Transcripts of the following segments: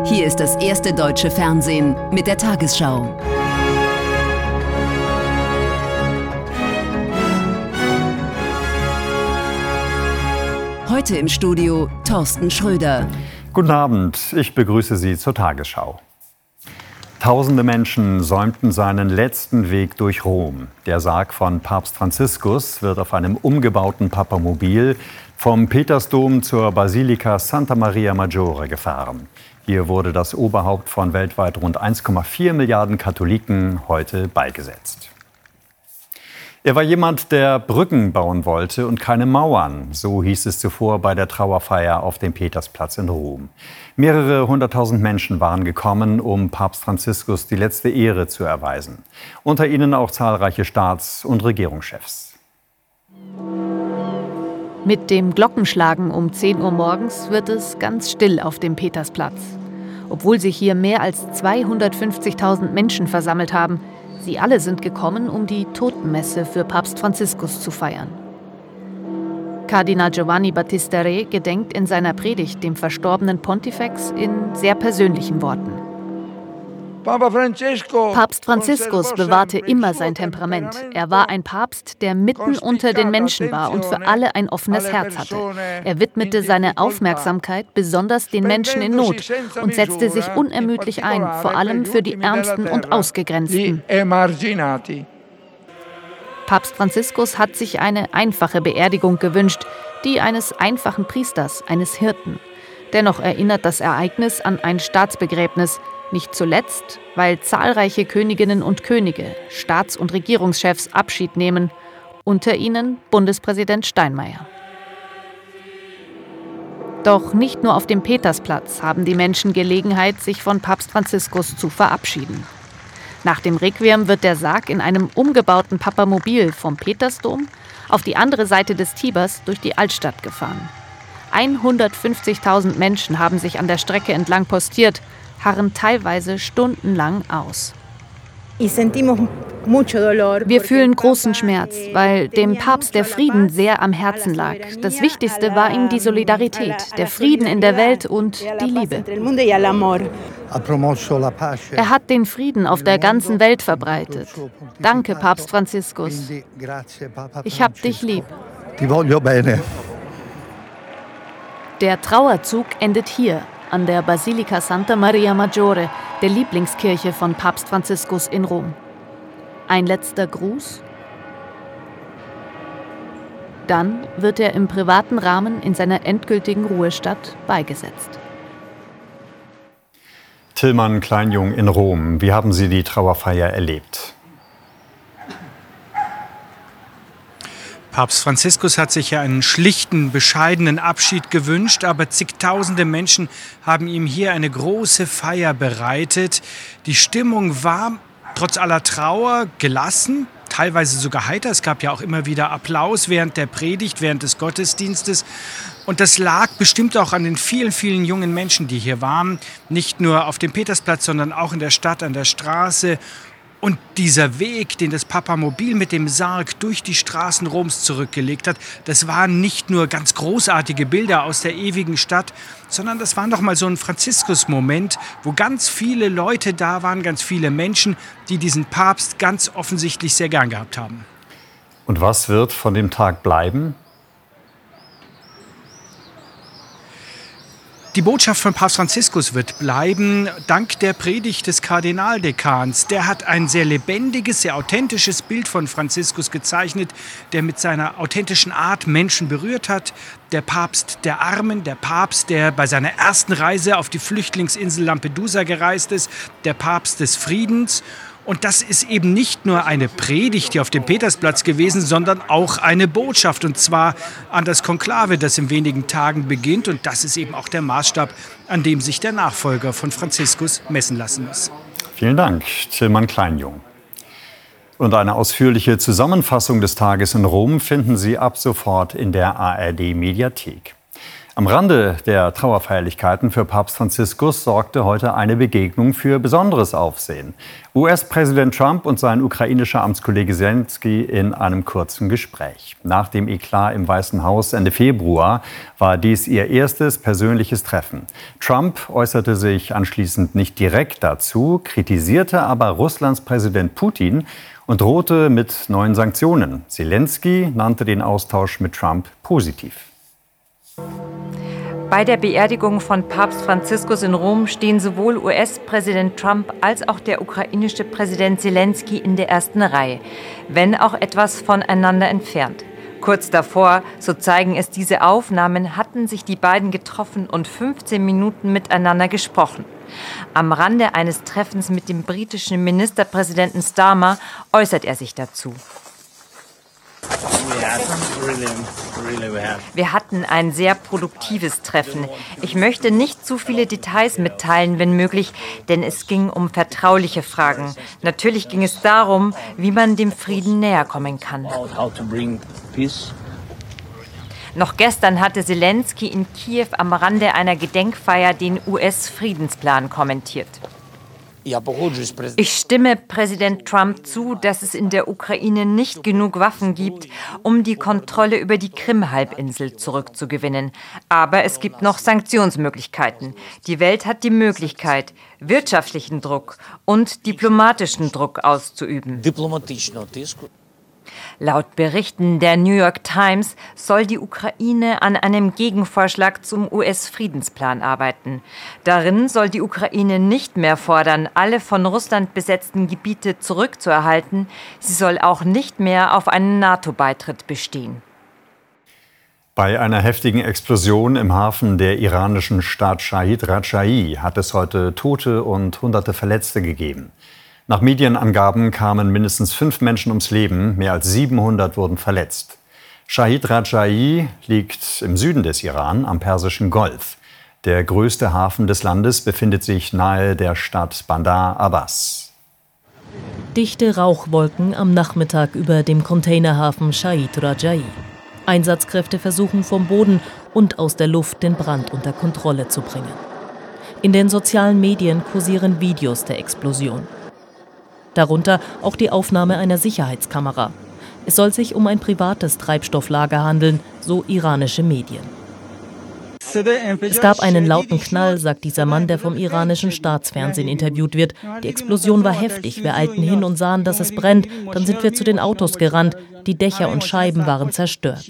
Hier ist das erste deutsche Fernsehen mit der Tagesschau. Heute im Studio Thorsten Schröder. Guten Abend, ich begrüße Sie zur Tagesschau. Tausende Menschen säumten seinen letzten Weg durch Rom. Der Sarg von Papst Franziskus wird auf einem umgebauten Papamobil vom Petersdom zur Basilika Santa Maria Maggiore gefahren. Hier wurde das Oberhaupt von weltweit rund 1,4 Milliarden Katholiken heute beigesetzt. Er war jemand, der Brücken bauen wollte und keine Mauern. So hieß es zuvor bei der Trauerfeier auf dem Petersplatz in Rom. Mehrere hunderttausend Menschen waren gekommen, um Papst Franziskus die letzte Ehre zu erweisen. Unter ihnen auch zahlreiche Staats- und Regierungschefs. Mit dem Glockenschlagen um 10 Uhr morgens wird es ganz still auf dem Petersplatz. Obwohl sich hier mehr als 250.000 Menschen versammelt haben. Sie alle sind gekommen, um die Totenmesse für Papst Franziskus zu feiern. Kardinal Giovanni Battista Re gedenkt in seiner Predigt dem verstorbenen Pontifex in sehr persönlichen Worten. Papst Franziskus bewahrte immer sein Temperament. Er war ein Papst, der mitten unter den Menschen war und für alle ein offenes Herz hatte. Er widmete seine Aufmerksamkeit besonders den Menschen in Not und setzte sich unermüdlich ein, vor allem für die Ärmsten und Ausgegrenzten. Papst Franziskus hat sich eine einfache Beerdigung gewünscht, die eines einfachen Priesters, eines Hirten. Dennoch erinnert das Ereignis an ein Staatsbegräbnis, nicht zuletzt, weil zahlreiche Königinnen und Könige, Staats- und Regierungschefs Abschied nehmen, unter ihnen Bundespräsident Steinmeier. Doch nicht nur auf dem Petersplatz haben die Menschen Gelegenheit, sich von Papst Franziskus zu verabschieden. Nach dem Requiem wird der Sarg in einem umgebauten Papamobil vom Petersdom auf die andere Seite des Tibers durch die Altstadt gefahren. 150.000 Menschen haben sich an der Strecke entlang postiert, harren teilweise stundenlang aus. Wir fühlen großen Schmerz, weil dem Papst der Frieden sehr am Herzen lag. Das Wichtigste war ihm die Solidarität, der Frieden in der Welt und die Liebe. Er hat den Frieden auf der ganzen Welt verbreitet. Danke, Papst Franziskus. Ich hab dich lieb. Der Trauerzug endet hier, an der Basilika Santa Maria Maggiore, der Lieblingskirche von Papst Franziskus in Rom. Ein letzter Gruß. Dann wird er im privaten Rahmen in seiner endgültigen Ruhestadt beigesetzt. Tillmann Kleinjung in Rom. Wie haben Sie die Trauerfeier erlebt? Papst Franziskus hat sich ja einen schlichten, bescheidenen Abschied gewünscht, aber zigtausende Menschen haben ihm hier eine große Feier bereitet. Die Stimmung war trotz aller Trauer gelassen, teilweise sogar heiter. Es gab ja auch immer wieder Applaus während der Predigt, während des Gottesdienstes. Und das lag bestimmt auch an den vielen, vielen jungen Menschen, die hier waren. Nicht nur auf dem Petersplatz, sondern auch in der Stadt, an der Straße. Und dieser Weg, den das Papamobil mit dem Sarg durch die Straßen Roms zurückgelegt hat, das waren nicht nur ganz großartige Bilder aus der ewigen Stadt, sondern das war noch mal so ein Franziskus-Moment, wo ganz viele Leute da waren, ganz viele Menschen, die diesen Papst ganz offensichtlich sehr gern gehabt haben. Und was wird von dem Tag bleiben? Die Botschaft von Papst Franziskus wird bleiben, dank der Predigt des Kardinaldekans. Der hat ein sehr lebendiges, sehr authentisches Bild von Franziskus gezeichnet, der mit seiner authentischen Art Menschen berührt hat. Der Papst der Armen, der Papst, der bei seiner ersten Reise auf die Flüchtlingsinsel Lampedusa gereist ist, der Papst des Friedens. Und das ist eben nicht nur eine Predigt hier auf dem Petersplatz gewesen, sondern auch eine Botschaft. Und zwar an das Konklave, das in wenigen Tagen beginnt. Und das ist eben auch der Maßstab, an dem sich der Nachfolger von Franziskus messen lassen muss. Vielen Dank, Tillmann Kleinjung. Und eine ausführliche Zusammenfassung des Tages in Rom finden Sie ab sofort in der ARD-Mediathek. Am Rande der Trauerfeierlichkeiten für Papst Franziskus sorgte heute eine Begegnung für besonderes Aufsehen. US-Präsident Trump und sein ukrainischer Amtskollege Selenskyj in einem kurzen Gespräch. Nach dem Eklat im Weißen Haus Ende Februar war dies ihr erstes persönliches Treffen. Trump äußerte sich anschließend nicht direkt dazu, kritisierte aber Russlands Präsident Putin und drohte mit neuen Sanktionen. Selenskyj nannte den Austausch mit Trump positiv. Bei der Beerdigung von Papst Franziskus in Rom stehen sowohl US-Präsident Trump als auch der ukrainische Präsident Selenskyj in der ersten Reihe, wenn auch etwas voneinander entfernt. Kurz davor, so zeigen es diese Aufnahmen, hatten sich die beiden getroffen und 15 Minuten miteinander gesprochen. Am Rande eines Treffens mit dem britischen Ministerpräsidenten Starmer äußert er sich dazu. Wir hatten ein sehr produktives Treffen. Ich möchte nicht zu viele Details mitteilen, wenn möglich, denn es ging um vertrauliche Fragen. Natürlich ging es darum, wie man dem Frieden näher kommen kann. Noch gestern hatte Selenskyj in Kiew am Rande einer Gedenkfeier den US-Friedensplan kommentiert. Ich stimme Präsident Trump zu, dass es in der Ukraine nicht genug Waffen gibt, um die Kontrolle über die Krim-Halbinsel zurückzugewinnen. Aber es gibt noch Sanktionsmöglichkeiten. Die Welt hat die Möglichkeit, wirtschaftlichen Druck und diplomatischen Druck auszuüben. Laut Berichten der New York Times soll die Ukraine an einem Gegenvorschlag zum US-Friedensplan arbeiten. Darin soll die Ukraine nicht mehr fordern, alle von Russland besetzten Gebiete zurückzuerhalten. Sie soll auch nicht mehr auf einen NATO-Beitritt bestehen. Bei einer heftigen Explosion im Hafen der iranischen Stadt Shahid Rajai hat es heute Tote und Hunderte Verletzte gegeben. Nach Medienangaben kamen mindestens 5 Menschen ums Leben, mehr als 700 wurden verletzt. Shahid Rajai liegt im Süden des Iran am Persischen Golf. Der größte Hafen des Landes befindet sich nahe der Stadt Bandar Abbas. Dichte Rauchwolken am Nachmittag über dem Containerhafen Shahid Rajai. Einsatzkräfte versuchen vom Boden und aus der Luft den Brand unter Kontrolle zu bringen. In den sozialen Medien kursieren Videos der Explosion. Darunter auch die Aufnahme einer Sicherheitskamera. Es soll sich um ein privates Treibstofflager handeln, so iranische Medien. Es gab einen lauten Knall, sagt dieser Mann, der vom iranischen Staatsfernsehen interviewt wird. Die Explosion war heftig. Wir eilten hin und sahen, dass es brennt. Dann sind wir zu den Autos gerannt. Die Dächer und Scheiben waren zerstört.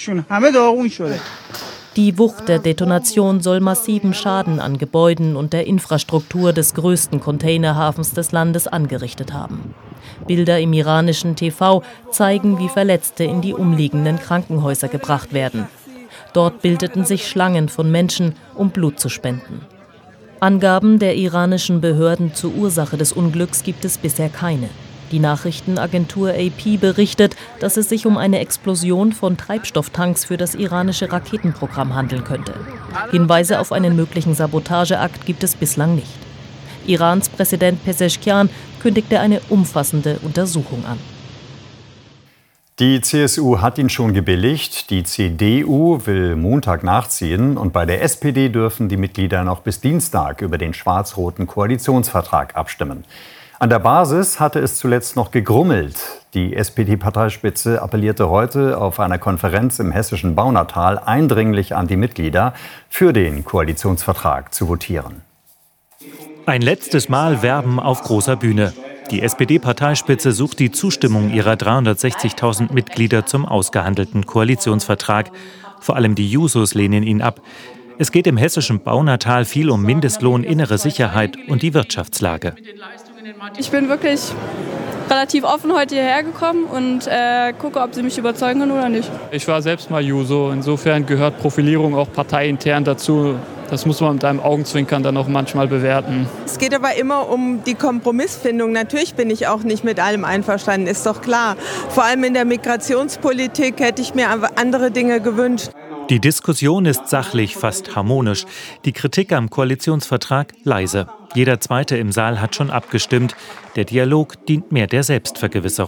Die Wucht der Detonation soll massiven Schaden an Gebäuden und der Infrastruktur des größten Containerhafens des Landes angerichtet haben. Bilder im iranischen TV zeigen, wie Verletzte in die umliegenden Krankenhäuser gebracht werden. Dort bildeten sich Schlangen von Menschen, um Blut zu spenden. Angaben der iranischen Behörden zur Ursache des Unglücks gibt es bisher keine. Die Nachrichtenagentur AP berichtet, dass es sich um eine Explosion von Treibstofftanks für das iranische Raketenprogramm handeln könnte. Hinweise auf einen möglichen Sabotageakt gibt es bislang nicht. Irans Präsident Pezeshkian kündigte eine umfassende Untersuchung an. Die CSU hat ihn schon gebilligt, die CDU will Montag nachziehen und bei der SPD dürfen die Mitglieder noch bis Dienstag über den schwarz-roten Koalitionsvertrag abstimmen. An der Basis hatte es zuletzt noch gegrummelt. Die SPD-Parteispitze appellierte heute auf einer Konferenz im hessischen Baunatal eindringlich an die Mitglieder, für den Koalitionsvertrag zu votieren. Ein letztes Mal werben auf großer Bühne. Die SPD-Parteispitze sucht die Zustimmung ihrer 360.000 Mitglieder zum ausgehandelten Koalitionsvertrag. Vor allem die Jusos lehnen ihn ab. Es geht im hessischen Baunatal viel um Mindestlohn, innere Sicherheit und die Wirtschaftslage. Ich bin wirklich relativ offen heute hierher gekommen und gucke, ob sie mich überzeugen können oder nicht. Ich war selbst mal Juso, insofern gehört Profilierung auch parteiintern dazu. Das muss man mit einem Augenzwinkern dann auch manchmal bewerten. Es geht aber immer um die Kompromissfindung. Natürlich bin ich auch nicht mit allem einverstanden, ist doch klar. Vor allem in der Migrationspolitik hätte ich mir andere Dinge gewünscht. Die Diskussion ist sachlich, fast harmonisch. Die Kritik am Koalitionsvertrag leise. Jeder Zweite im Saal hat schon abgestimmt. Der Dialog dient mehr der Selbstvergewisserung.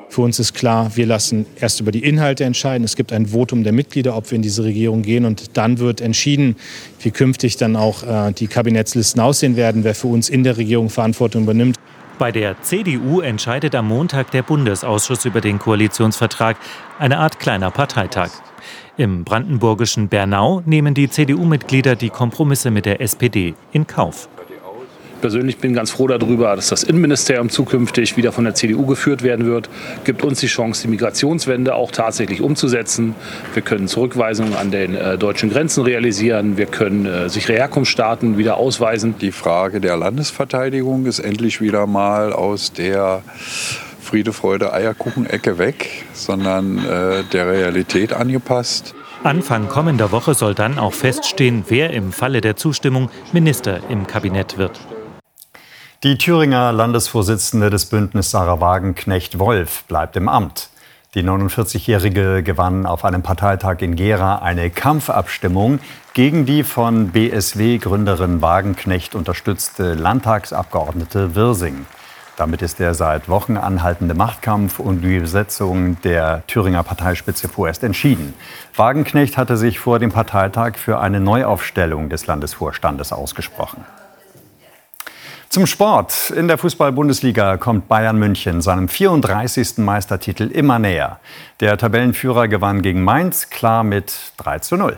Für uns ist klar, wir lassen erst über die Inhalte entscheiden. Es gibt ein Votum der Mitglieder, ob wir in diese Regierung gehen. Und dann wird entschieden, wie künftig dann auch die Kabinettslisten aussehen werden, wer für uns in der Regierung Verantwortung übernimmt. Bei der CDU entscheidet am Montag der Bundesausschuss über den Koalitionsvertrag, eine Art kleiner Parteitag. Im brandenburgischen Bernau nehmen die CDU-Mitglieder die Kompromisse mit der SPD in Kauf. Persönlich bin ganz froh darüber, dass das Innenministerium zukünftig wieder von der CDU geführt werden wird. Gibt uns die Chance, die Migrationswende auch tatsächlich umzusetzen. Wir können Zurückweisungen an den deutschen Grenzen realisieren. Wir können sichere Herkunftsstaaten wieder ausweisen. Die Frage der Landesverteidigung ist endlich wieder mal aus der Friede, Freude, Eierkuchen-Ecke weg, sondern der Realität angepasst. Anfang kommender Woche soll dann auch feststehen, wer im Falle der Zustimmung Minister im Kabinett wird. Die Thüringer Landesvorsitzende des Bündnisses Sarah Wagenknecht-Wolf bleibt im Amt. Die 49-Jährige gewann auf einem Parteitag in Gera eine Kampfabstimmung gegen die von BSW-Gründerin Wagenknecht unterstützte Landtagsabgeordnete Wirsing. Damit ist der seit Wochen anhaltende Machtkampf um die Besetzung der Thüringer Parteispitze vorerst entschieden. Wagenknecht hatte sich vor dem Parteitag für eine Neuaufstellung des Landesvorstandes ausgesprochen. Zum Sport. In der Fußball-Bundesliga kommt Bayern München seinem 34. Meistertitel immer näher. Der Tabellenführer gewann gegen Mainz klar mit 3:0.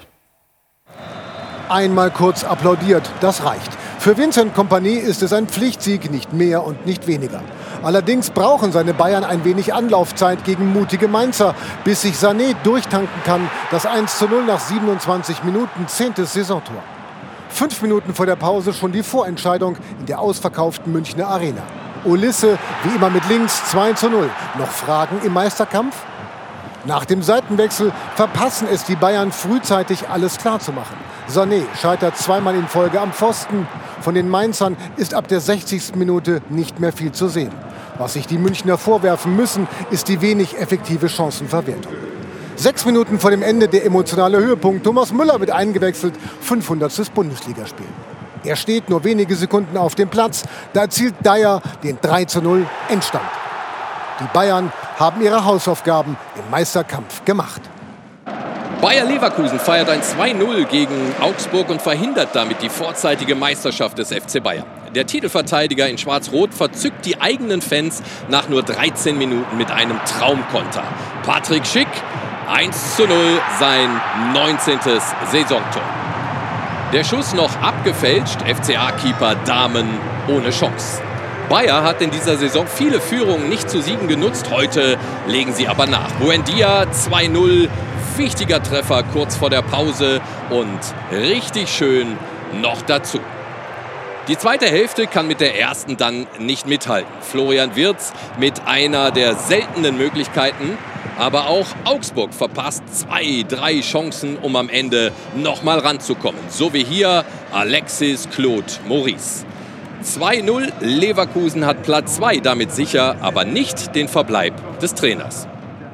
Einmal kurz applaudiert, das reicht. Für Vincent Kompany ist es ein Pflichtsieg, nicht mehr und nicht weniger. Allerdings brauchen seine Bayern ein wenig Anlaufzeit gegen mutige Mainzer, bis sich Sané durchtanken kann. Das 1:0 nach 27 Minuten, 10. Saisontor. 5 Minuten vor der Pause schon die Vorentscheidung in der ausverkauften Münchner Arena. Ulisse, wie immer mit links, 2:0. Noch Fragen im Meisterkampf? Nach dem Seitenwechsel verpassen es die Bayern frühzeitig, alles klar zu machen. Sané scheitert zweimal in Folge am Pfosten. Von den Mainzern ist ab der 60. Minute nicht mehr viel zu sehen. Was sich die Münchner vorwerfen müssen, ist die wenig effektive Chancenverwertung. 6 Minuten vor dem Ende der emotionale Höhepunkt. Thomas Müller wird eingewechselt, 500. Bundesligaspiel. Er steht nur wenige Sekunden auf dem Platz. Da erzielt Dyer den 3:0 Endstand. Die Bayern haben ihre Hausaufgaben im Meisterkampf gemacht. Bayer Leverkusen feiert ein 2:0 gegen Augsburg und verhindert damit die vorzeitige Meisterschaft des FC Bayern. Der Titelverteidiger in Schwarz-Rot verzückt die eigenen Fans nach nur 13 Minuten mit einem Traumkonter. Patrick Schick, 1:0, sein 19. Saisontor. Der Schuss noch abgefälscht, FCA-Keeper Dahmen ohne Chance. Bayer hat in dieser Saison viele Führungen nicht zu Siegen genutzt, heute legen sie aber nach. Buendia 2:0, wichtiger Treffer kurz vor der Pause und richtig schön noch dazu. Die zweite Hälfte kann mit der ersten dann nicht mithalten. Florian Wirtz mit einer der seltenen Möglichkeiten. Aber auch Augsburg verpasst 2-3 Chancen, um am Ende nochmal ranzukommen. So wie hier Alexis Claude Maurice. 2:0, Leverkusen hat Platz 2 damit sicher, aber nicht den Verbleib des Trainers.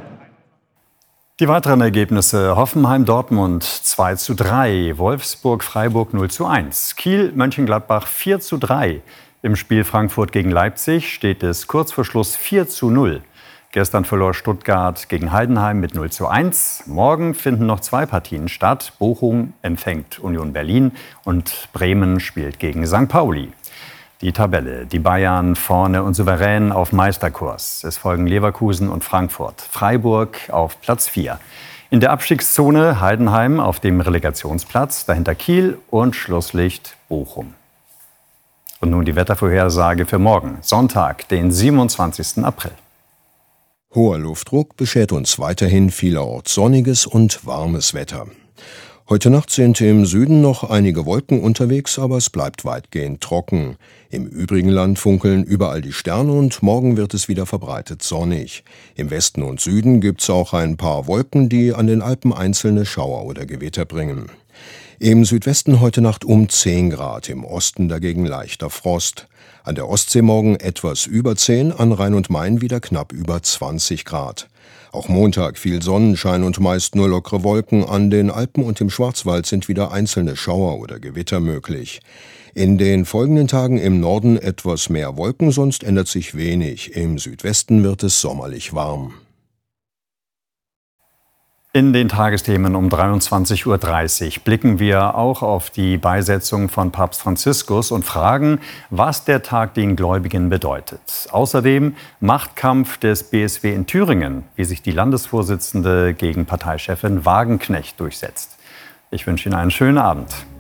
Die weiteren Ergebnisse: Hoffenheim-Dortmund 2:3, Wolfsburg-Freiburg 0:1, Kiel-Mönchengladbach 4:3. Im Spiel Frankfurt gegen Leipzig steht es kurz vor Schluss 4:0. Gestern verlor Stuttgart gegen Heidenheim mit 0:1. Morgen finden noch 2 Partien statt. Bochum empfängt Union Berlin und Bremen spielt gegen St. Pauli. Die Tabelle: Die Bayern vorne und souverän auf Meisterkurs. Es folgen Leverkusen und Frankfurt. Freiburg auf Platz 4. In der Abstiegszone Heidenheim auf dem Relegationsplatz, dahinter Kiel und Schlusslicht Bochum. Und nun die Wettervorhersage für morgen, Sonntag, den 27. April. Hoher Luftdruck beschert uns weiterhin vielerorts sonniges und warmes Wetter. Heute Nacht sind im Süden noch einige Wolken unterwegs, aber es bleibt weitgehend trocken. Im übrigen Land funkeln überall die Sterne und morgen wird es wieder verbreitet sonnig. Im Westen und Süden gibt's auch ein paar Wolken, die an den Alpen einzelne Schauer oder Gewitter bringen. Im Südwesten heute Nacht um 10 Grad, im Osten dagegen leichter Frost. An der Ostsee morgen etwas über 10, an Rhein und Main wieder knapp über 20 Grad. Auch Montag viel Sonnenschein und meist nur lockere Wolken. An den Alpen und im Schwarzwald sind wieder einzelne Schauer oder Gewitter möglich. In den folgenden Tagen im Norden etwas mehr Wolken, sonst ändert sich wenig. Im Südwesten wird es sommerlich warm. In den Tagesthemen um 23:30 Uhr blicken wir auch auf die Beisetzung von Papst Franziskus und fragen, was der Tag den Gläubigen bedeutet. Außerdem Machtkampf des BSW in Thüringen, wie sich die Landesvorsitzende gegen Parteichefin Wagenknecht durchsetzt. Ich wünsche Ihnen einen schönen Abend.